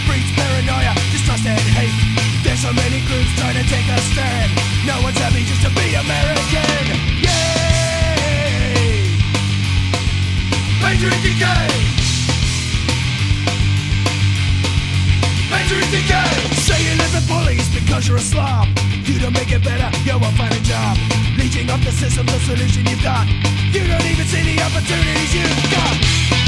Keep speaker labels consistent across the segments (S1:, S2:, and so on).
S1: breeds paranoia, distrust and hate. There's so many groups trying to take a stand. No one's happy just to be American. Yay! Major in decay. Major in decay. Say you live in bullies because you're a slob. You don't make it better, you won't find a job. Leeching off the system, the solution you've got. You don't even see the opportunities you've got.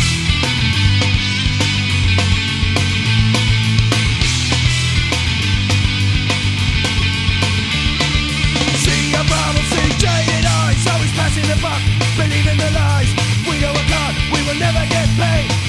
S1: See a problem, see jaded eyes, always passing the buck, believe in the lies. We know a God, we will never get paid.